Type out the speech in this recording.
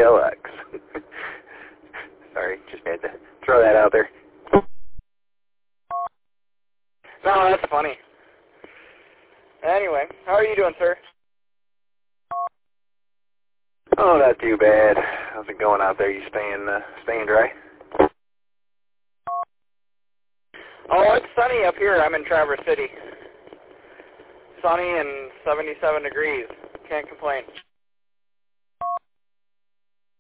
TLX. Sorry, just had to throw that out there. No, that's funny. Anyway, how are you doing, sir? Oh, not too bad. How's it going out there? You staying dry? Oh, it's sunny up here. I'm in Traverse City. Sunny and 77 degrees. Can't complain.